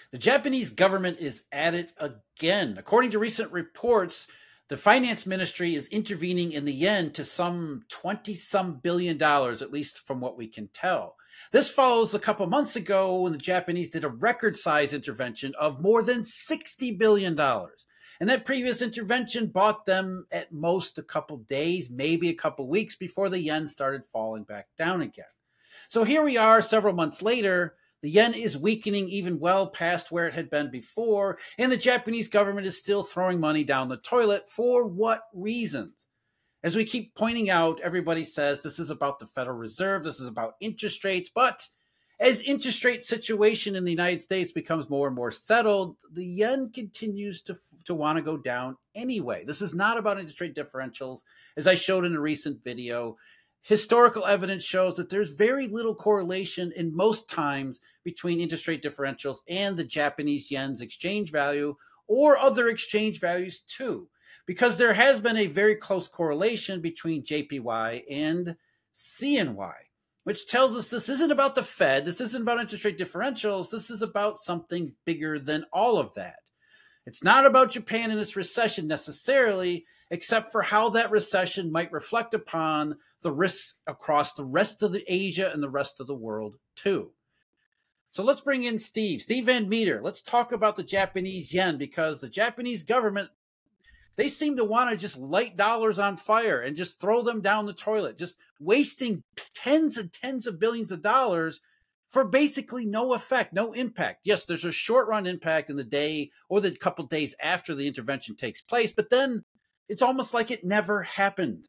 The Japanese government is at it again. According to recent reports, the finance ministry is intervening in the yen to some 20 some billion dollars, at least from what we can tell. This follows a couple months ago when the Japanese did a record size intervention of more than $60 billion. And that previous intervention bought them at most a couple days, maybe a couple weeks before the yen started falling back down again. So here we are several months later. The yen is weakening even well past where it had been before, and the Japanese government is still throwing money down the toilet. For what reasons? As we keep pointing out, everybody says this is about the Federal Reserve, this is about interest rates, but as interest rate situation in the United States becomes more and more settled, the yen continues to want to go down anyway. This is not about interest rate differentials. As I showed in a recent video, historical evidence shows that there's very little correlation in most times between interest rate differentials and the Japanese yen's exchange value or other exchange values too, because there has been a very close correlation between JPY and CNY, which tells us this isn't about the Fed, this isn't about interest rate differentials, this is about something bigger than all of that. It's not about Japan and its recession necessarily, except for how that recession might reflect upon the risks across the rest of the Asia and the rest of the world too. So let's bring in Steve Van Meter. Let's talk about the Japanese yen, because the Japanese government, they seem to want to just light dollars on fire and just throw them down the toilet, just wasting tens and tens of billions of dollars for basically no effect, no impact. Yes, there's a short run impact in the day or the couple days after the intervention takes place, but then it's almost like it never happened.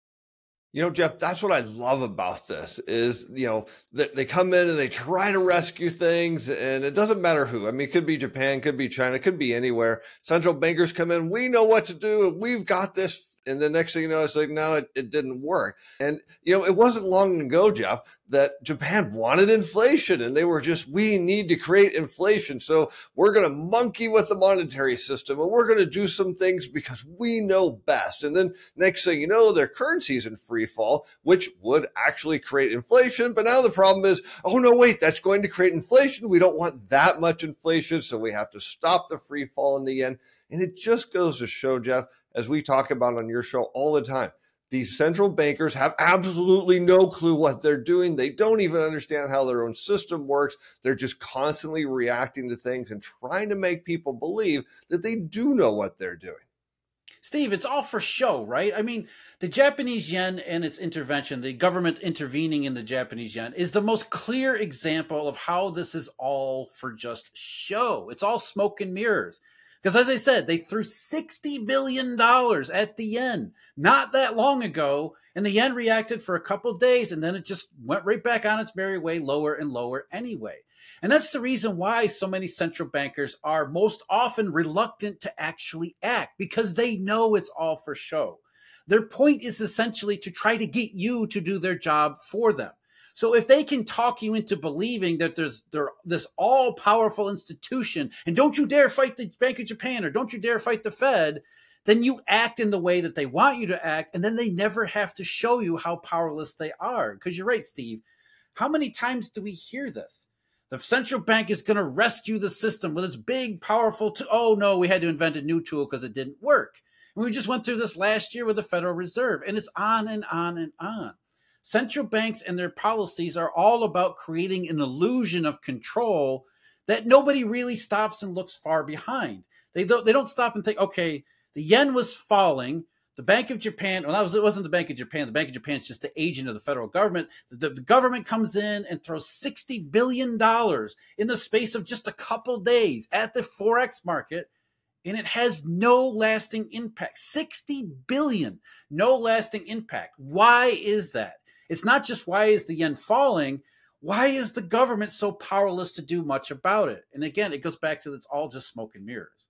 Jeff, that's what I love about this is, they come in and they try to rescue things, and it doesn't matter who. I mean, it could be Japan, could be China, could be anywhere. Central bankers come in, we know what to do. We've got this. And the next thing you know, it's like, no, it didn't work. And, it wasn't long ago, Jeff, that Japan wanted inflation, and they were we need to create inflation. So we're going to monkey with the monetary system, and we're going to do some things because we know best. And then next thing you know, their currency's in free fall, which would actually create inflation. But now the problem is, oh no, wait, that's going to create inflation. We don't want that much inflation. So we have to stop the free fall in the yen. And it just goes to show, Jeff, as we talk about on your show all the time, these central bankers have absolutely no clue what they're doing. They don't even understand how their own system works. They're just constantly reacting to things and trying to make people believe that they do know what they're doing. Steve, it's all for show, right? I mean, the Japanese yen and its intervention, the government intervening in the Japanese yen, is the most clear example of how this is all for just show. It's all smoke and mirrors. Because as I said, they threw $60 billion at the yen not that long ago, and the yen reacted for a couple of days, and then it just went right back on its merry way, lower and lower anyway. And that's the reason why so many central bankers are most often reluctant to actually act, because they know it's all for show. Their point is essentially to try to get you to do their job for them. So if they can talk you into believing that they're this all-powerful institution, and don't you dare fight the Bank of Japan or don't you dare fight the Fed, then you act in the way that they want you to act, and then they never have to show you how powerless they are. Because you're right, Steve. How many times do we hear this? The central bank is going to rescue the system with its big, powerful tool. Oh, no, we had to invent a new tool because it didn't work. And we just went through this last year with the Federal Reserve, and it's on and on and on. Central banks and their policies are all about creating an illusion of control that nobody really stops and looks far behind. They don't stop and think, okay, the yen was falling. The Bank of Japan, well, it wasn't the Bank of Japan. The Bank of Japan is just the agent of the federal government. The government comes in and throws $60 billion in the space of just a couple days at the Forex market, and it has no lasting impact. 60 billion, no lasting impact. Why is that? It's not just why is the yen falling, why is the government so powerless to do much about it? And again, it goes back to it's all just smoke and mirrors.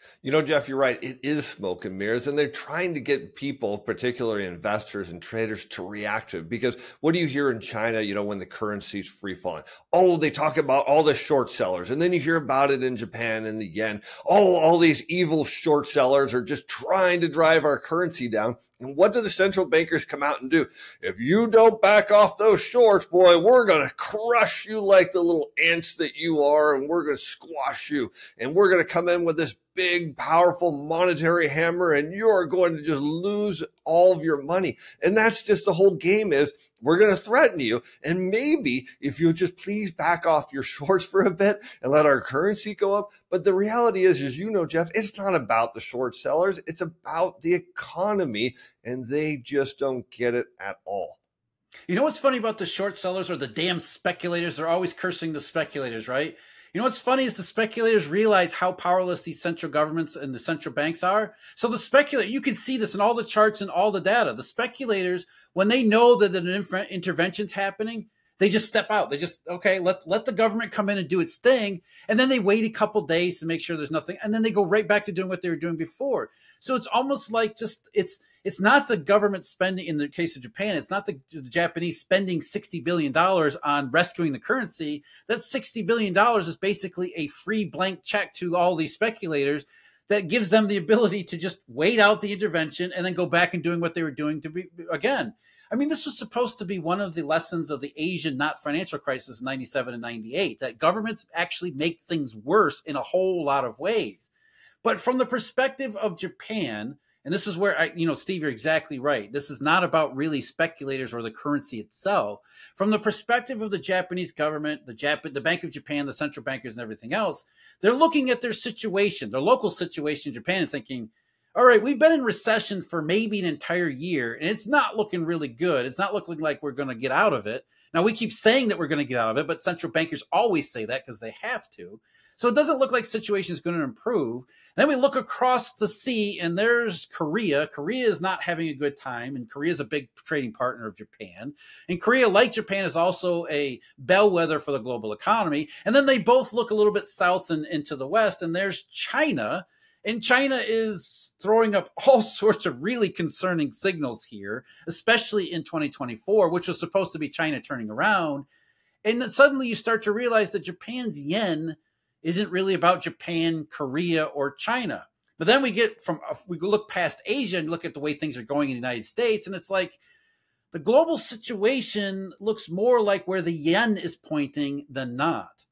Jeff, you're right. It is smoke and mirrors, and they're trying to get people, particularly investors and traders, to react to it. Because what do you hear in China, when the currency's free falling? Oh, they talk about all the short sellers. And then you hear about it in Japan and the yen. Oh, all these evil short sellers are just trying to drive our currency down. And what do the central bankers come out and do? If you don't back off those shorts, boy, we're going to crush you like the little ants that you are, and we're going to squash you. And we're going to come in with this big, powerful monetary hammer, and you're going to just lose all of your money. And that's just the whole game is we're going to threaten you. And maybe if you'll just please back off your shorts for a bit and let our currency go up. But the reality is, as you know, Jeff, it's not about the short sellers. It's about the economy, and they just don't get it at all. You know what's funny about the short sellers or the damn speculators? They're always cursing the speculators, right? You know what's funny is the speculators realize how powerless these central governments and the central banks are. So the speculator, you can see this in all the charts and all the data. The speculators, when they know that an intervention's happening, they just step out. They just, okay, let the government come in and do its thing. And then they wait a couple days to make sure there's nothing. And then they go right back to doing what they were doing before. So it's almost like it's not the government spending, in the case of Japan, it's not the Japanese spending $60 billion on rescuing the currency. That $60 billion is basically a free blank check to all these speculators that gives them the ability to just wait out the intervention and then go back and doing what they were doing to be again. I mean, this was supposed to be one of the lessons of the Asian not financial crisis in 97 and 98, that governments actually make things worse in a whole lot of ways. But from the perspective of Japan, and this is where Steve, you're exactly right. This is not about really speculators or the currency itself. From the perspective of the Japanese government, the Bank of Japan, the central bankers and everything else, they're looking at their situation, their local situation in Japan and thinking, all right, we've been in recession for maybe an entire year and it's not looking really good. It's not looking like we're going to get out of it. Now, we keep saying that we're going to get out of it, but central bankers always say that because they have to. So it doesn't look like the situation is going to improve. Then we look across the sea and there's Korea. Korea is not having a good time, and Korea is a big trading partner of Japan. And Korea, like Japan, is also a bellwether for the global economy. And then they both look a little bit south and into the west, and there's China. And China is throwing up all sorts of really concerning signals here, especially in 2024, which was supposed to be China turning around. And then suddenly you start to realize that Japan's yen isn't really about Japan, Korea, or China. But then we look past Asia and look at the way things are going in the United States, and it's like the global situation looks more like where the yen is pointing than not.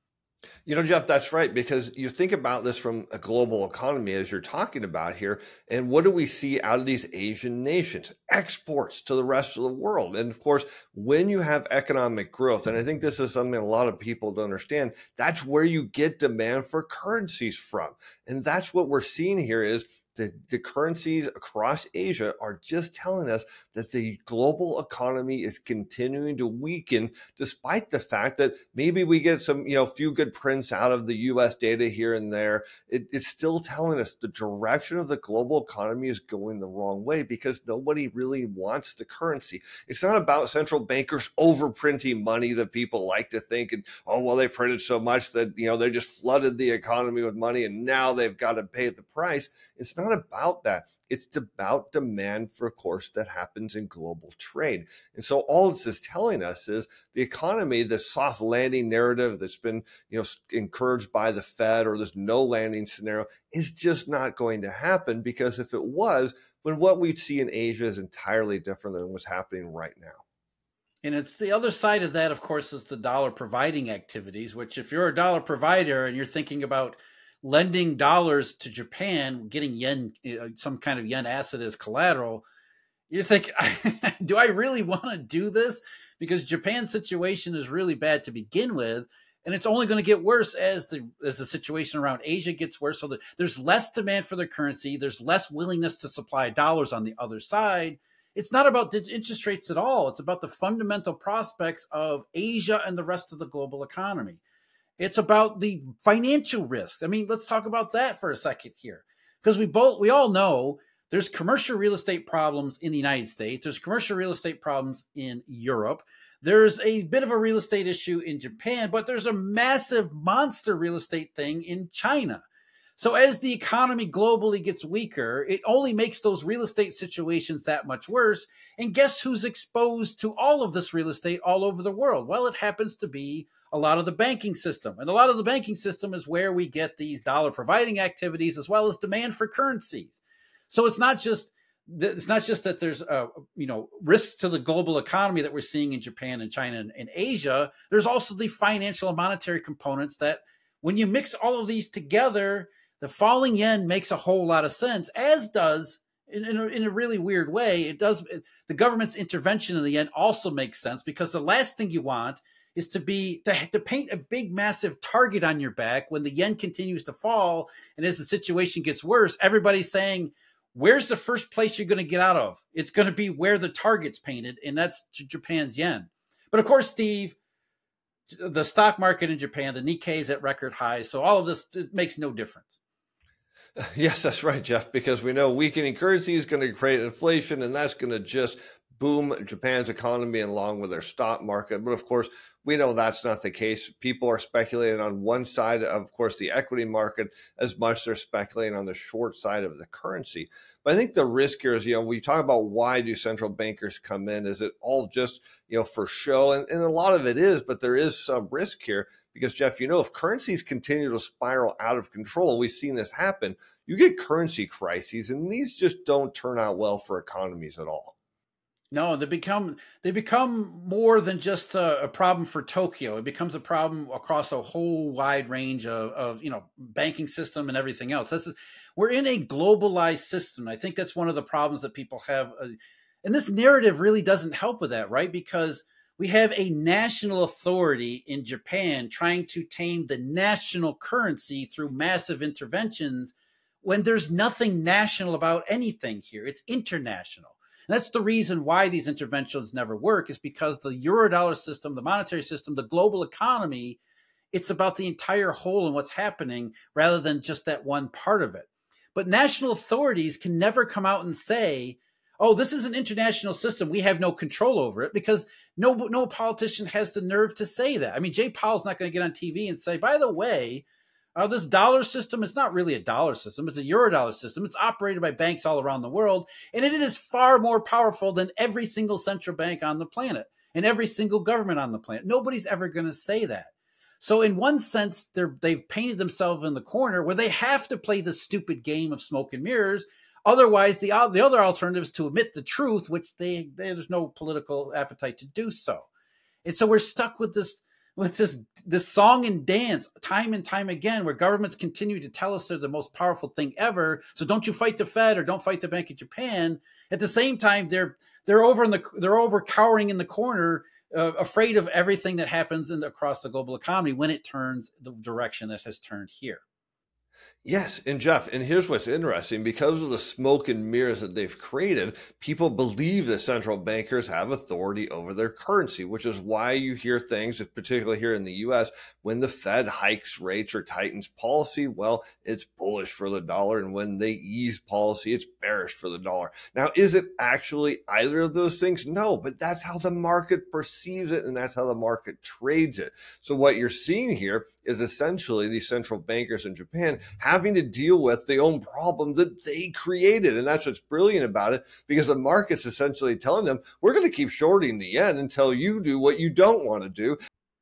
Jeff, that's right, because you think about this from a global economy as you're talking about here. And what do we see out of these Asian nations? Exports to the rest of the world. And of course, when you have economic growth, and I think this is something a lot of people don't understand, that's where you get demand for currencies from. And that's what we're seeing here is the currencies across Asia are just telling us that the global economy is continuing to weaken, despite the fact that maybe we get some, few good prints out of the U.S. data here and there. It's still telling us the direction of the global economy is going the wrong way because nobody really wants the currency. It's not about central bankers overprinting money that people like to think, and, they printed so much that, they just flooded the economy with money and now they've got to pay the price. It's not about that. It's about demand for a course that happens in global trade. And so all this is telling us is the economy, the soft landing narrative that's been, encouraged by the Fed, or this no landing scenario, is just not going to happen, because if it was, then what we'd see in Asia is entirely different than what's happening right now. And it's the other side of that, of course, is the dollar providing activities, which if you're a dollar provider and you're thinking about lending dollars to Japan, getting yen, some kind of yen asset as collateral, you think, do I really want to do this? Because Japan's situation is really bad to begin with, and it's only going to get worse as the situation around Asia gets worse. So there's less demand for their currency. There's less willingness to supply dollars on the other side. It's not about interest rates at all. It's about the fundamental prospects of Asia and the rest of the global economy. It's about the financial risk. I mean, let's talk about that for a second here, because we all know there's commercial real estate problems in the United States. There's commercial real estate problems in Europe. There's a bit of a real estate issue in Japan, but there's a massive monster real estate thing in China. So as the economy globally gets weaker, it only makes those real estate situations that much worse. And guess who's exposed to all of this real estate all over the world? Well, it happens to be a lot of the banking system. And a lot of the banking system is where we get these dollar providing activities as well as demand for currencies. So it's not just that there's risks to the global economy that we're seeing in Japan and China and Asia. There's also the financial and monetary components that when you mix all of these together, the falling yen makes a whole lot of sense, as does in a really weird way. The government's intervention in the yen also makes sense, because the last thing you want is to paint a big, massive target on your back when the yen continues to fall. And as the situation gets worse, everybody's saying, where's the first place you're going to get out of? It's going to be where the target's painted, and that's Japan's yen. But of course, Steve, the stock market in Japan, the Nikkei is at record highs. So all of this, it makes no difference. Yes, that's right, Jeff, because we know weakening currency is going to create inflation, and that's going to just boom Japan's economy along with their stock market. But of course, we know that's not the case. People are speculating on one side, of course, the equity market, as much as they're speculating on the short side of the currency. But I think the risk here is, we talk about why do central bankers come in? Is it all just, for show? And a lot of it is, but there is some risk here because, Jeff, if currencies continue to spiral out of control, we've seen this happen, you get currency crises, and these just don't turn out well for economies at all. No, they become more than just a problem for Tokyo. It becomes a problem across a whole wide range of banking system and everything else. We're in a globalized system. I think that's one of the problems that people have, and this narrative really doesn't help with that, right? Because we have a national authority in Japan trying to tame the national currency through massive interventions when there's nothing national about anything here. It's international. And that's the reason why these interventions never work, is because the Eurodollar system, the monetary system, the global economy, it's about the entire whole and what's happening rather than just that one part of it. But national authorities can never come out and say, oh, this is an international system, we have no control over it, because no politician has the nerve to say that. I mean, Jay Powell's not going to get on TV and say, by the way, this dollar system, it's not really a dollar system. It's a Eurodollar system. It's operated by banks all around the world. And it is far more powerful than every single central bank on the planet and every single government on the planet. Nobody's ever going to say that. So in one sense, they've painted themselves in the corner where they have to play the stupid game of smoke and mirrors. Otherwise, the other alternative is to admit the truth, which there's no political appetite to do so. And so we're stuck with this song and dance time and time again, where governments continue to tell us they're the most powerful thing ever. So don't you fight the Fed or don't fight the Bank of Japan. At the same time, they're over cowering in the corner, afraid of everything that happens across the global economy when it turns the direction that has turned here. Yes, and Jeff, and here's what's interesting. Because of the smoke and mirrors that they've created, people believe that central bankers have authority over their currency, which is why you hear things, particularly here in the US, when the Fed hikes rates or tightens policy, well, it's bullish for the dollar. And when they ease policy, it's bearish for the dollar. Now, is it actually either of those things? No, but that's how the market perceives it, and that's how the market trades it. So what you're seeing here is essentially these central bankers in Japan having to deal with the own problem that they created. And that's what's brilliant about it, because the market's essentially telling them, we're going to keep shorting the yen until you do what you don't want to do.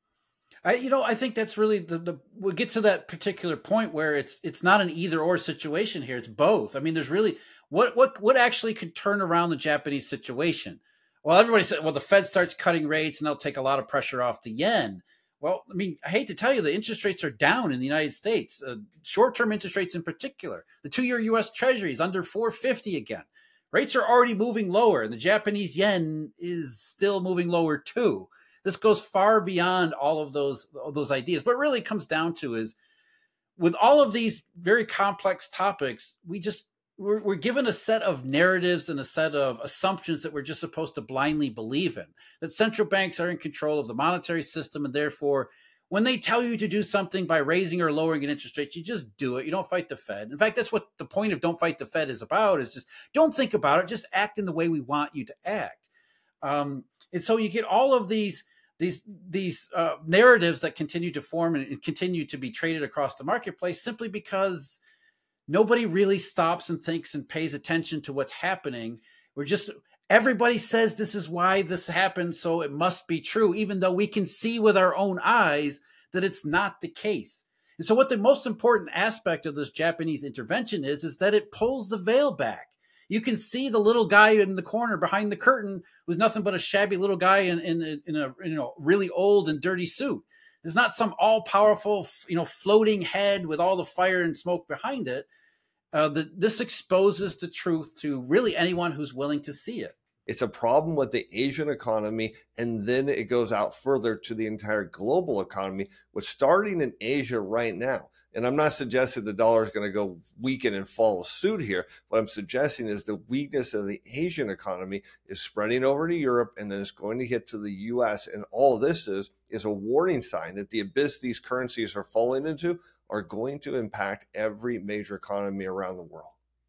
I think that's really we'll get to that particular point where it's not an either or situation here. It's both. I mean, there's really what actually could turn around the Japanese situation? Well, everybody said, well, the Fed starts cutting rates and they'll take a lot of pressure off the yen. Well, I mean, I hate to tell you, the interest rates are down in the United States, short-term interest rates in particular. The 2-year U.S. Treasury is under 450 again. Rates are already moving lower, and the Japanese yen is still moving lower too. This goes far beyond all of those ideas. But really comes down to is, with all of these very complex topics, we're given a set of narratives and a set of assumptions that we're just supposed to blindly believe in, that central banks are in control of the monetary system. And therefore, when they tell you to do something by raising or lowering an interest rate, you just do it. You don't fight the Fed. In fact, that's what the point of Don't Fight the Fed is about, is just don't think about it. Just act in the way we want you to act. And so you get all of these narratives that continue to form and continue to be traded across the marketplace simply because Nobody really stops and thinks and pays attention to what's happening. We're just, everybody says this is why this happened, so it must be true, even though we can see with our own eyes that it's not the case. And so what the most important aspect of this Japanese intervention is that it pulls the veil back. You can see the little guy in the corner behind the curtain who's nothing but a shabby little guy in a really old and dirty suit. There's not some all-powerful, floating head with all the fire and smoke behind it. This exposes the truth to really anyone who's willing to see it. It's a problem with the Asian economy, and then it goes out further to the entire global economy, which starting in Asia right now. And I'm not suggesting the dollar is going to go weaken and follow suit here. What I'm suggesting is the weakness of the Asian economy is spreading over to Europe, and then it's going to hit to the US. And all of this is a warning sign that the abyss these currencies are falling into are going to impact every major economy around the world.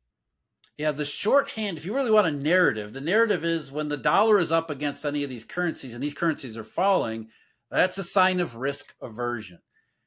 Yeah, the shorthand, if you really want a narrative, the narrative is when the dollar is up against any of these currencies and these currencies are falling, that's a sign of risk aversion.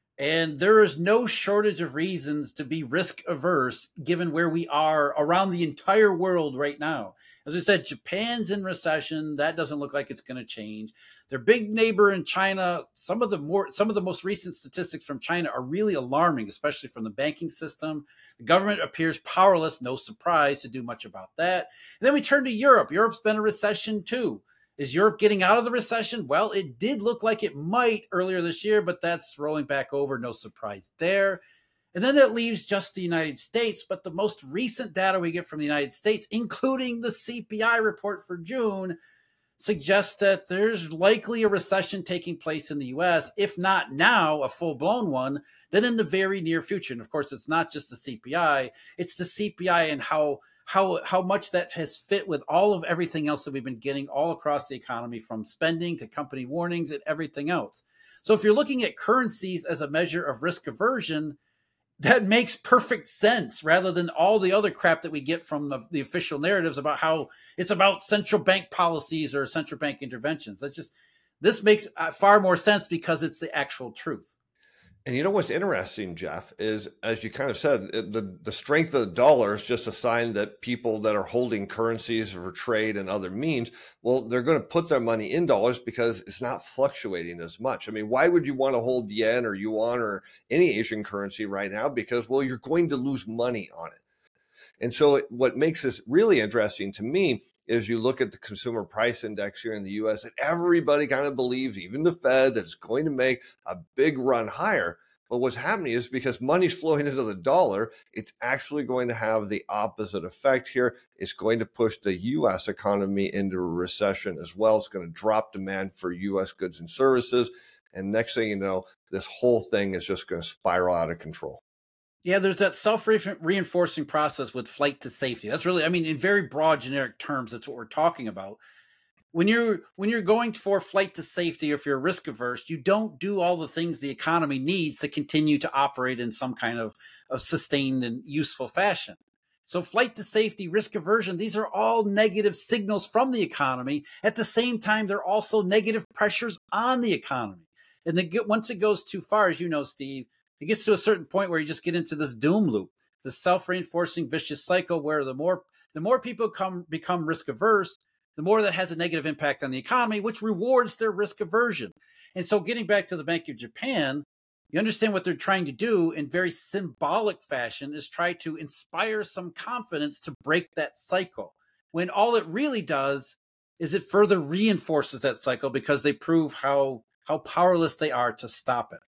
And there is no shortage of reasons to be risk averse given where we are around the entire world right now. As I said, Japan's in recession. That doesn't look like it's going to change. Their big neighbor in China, some of the most recent statistics from China are really alarming, especially from the banking system. The government appears powerless, no surprise, to do much about that. And then we turn to Europe. Europe's been in a recession too. Is Europe getting out of the recession? Well, it did look like it might earlier this year, but that's rolling back over. No surprise there. And then that leaves just the United States. But the most recent data we get from the United States, including the CPI report for June, suggests that there's likely a recession taking place in the US, if not now, a full-blown one, then in the very near future. And of course, it's not just the CPI, it's the CPI and how much that has fit with all of everything else that we've been getting all across the economy, from spending to company warnings and everything else. So if you're looking at currencies as a measure of risk aversion, that makes perfect sense, rather than all the other crap that we get from the official narratives about how it's about central bank policies or central bank interventions. This makes far more sense because it's the actual truth. And you know what's interesting, Jeff, is, as you kind of said, the strength of the dollar is just a sign that people that are holding currencies for trade and other means, well, they're going to put their money in dollars because it's not fluctuating as much. I mean, why would you want to hold yen or yuan or any Asian currency right now? Because, well, you're going to lose money on it. And so what makes this really interesting to me is you look at the consumer price index here in the US, and everybody kind of believes, even the Fed, that it's going to make a big run higher. But what's happening is, because money's flowing into the dollar, it's actually going to have the opposite effect here. It's going to push the US economy into a recession as well. It's going to drop demand for US goods and services. And next thing you know, this whole thing is just going to spiral out of control. Yeah, there's that self-reinforcing process with flight to safety. That's really, I mean, in very broad generic terms, that's what we're talking about. When you're going for flight to safety, or if you're risk averse, you don't do all the things the economy needs to continue to operate in some kind of sustained and useful fashion. So flight to safety, risk aversion, these are all negative signals from the economy. At the same time, they're also negative pressures on the economy. And once it goes too far, as you know, Steve, it gets to a certain point where you just get into this doom loop, the self-reinforcing vicious cycle, where the more people become risk averse, the more that has a negative impact on the economy, which rewards their risk aversion. And so, getting back to the Bank of Japan, you understand what they're trying to do in very symbolic fashion is try to inspire some confidence to break that cycle, when all it really does is it further reinforces that cycle, because they prove how powerless they are to stop it.